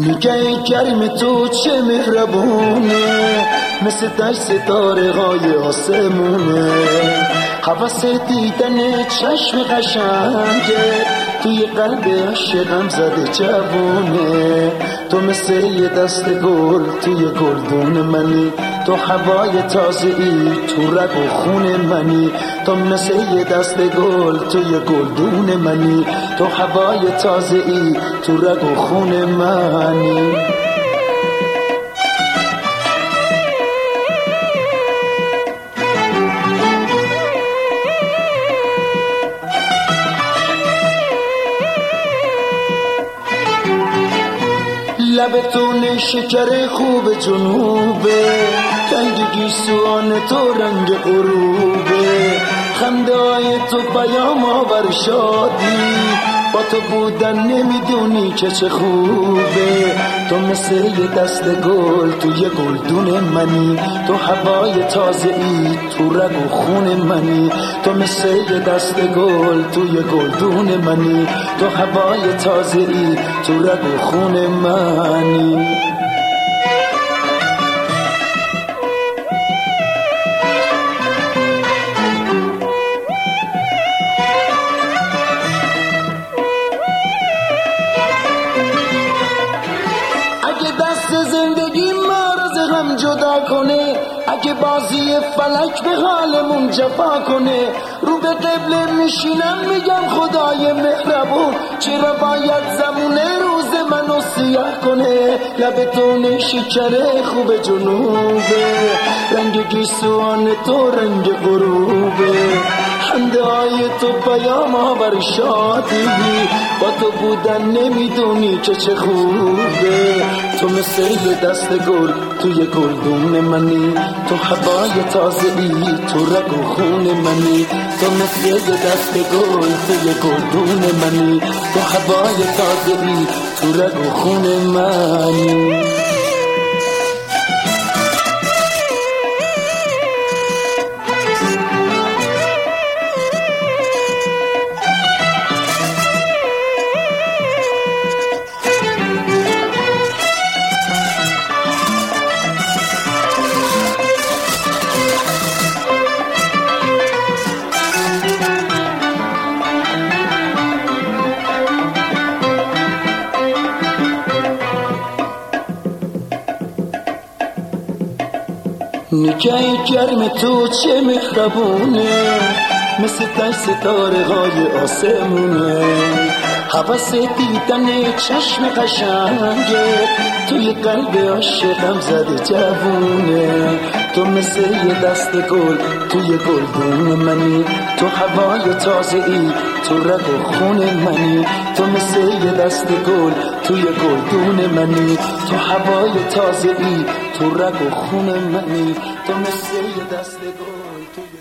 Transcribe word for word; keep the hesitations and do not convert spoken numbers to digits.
میگه گرم تو چه مهربونه، مثل دشت ستاره های آسمونه. حواس دیدن چشم قشنگه، توی قلب عاشقم زده جوونه. تو مثل یه دست گل توی گلدون منی، تو هوای تازه‌ای تو رگ و خون منی. تو مثل یه دست گل توی گلدون منی، تو هوای تازه‌ای تو رگ و خون منی. لبتون شکر خوب جنوبه، رنگ گیسوان تو رنگ غروبه. خنده های تو پیام آور شادی، با تو بودن نمیدونی که چه خوبه. تو مثل یه دست گل توی گلدون منی، تو هوای تازه‌ای تو رگ و خون منی. تو مثل یه دست گل توی گلدون منی، تو هوای تازه‌ای تو رگ و خون منی. زندگی ما از هم جدا کنه، اگه بازی فلک به حالمون جفا کنه، رو به قبله میشینم میگم خدای مهربون، چرا باید زمونه روز منو سیاه کنه. لبتون شکر خوب جنوبه، رنگ گیسوان تو رنگ غروبه. خنده های تو پیام آور شادی، با تو بودن نمیدونی که چه خوبه. تو مثل یه دست گل توی گلدون منی، تو هوای تازه‌ای تو رگ و خون منی. تو مثل یه دست گل توی گلدون منی، تو هوای تازه‌ای تو رگ و خون منی. نگاه گرم تو چه مهربونه، مثل دشت ستاره های آسمونه. حواس دیدن چشم قشنگه، توی قلب عاشقم زده جوونه. تو مثل یه دست گل توی گلدون منی، تو هوای تازه‌ای تو رگ و خون منی. تو مثل یه دست گل توی گلدون منی، تو هوای تازه‌ای تو رگ و خون منی. تو مثل یه دست گل توی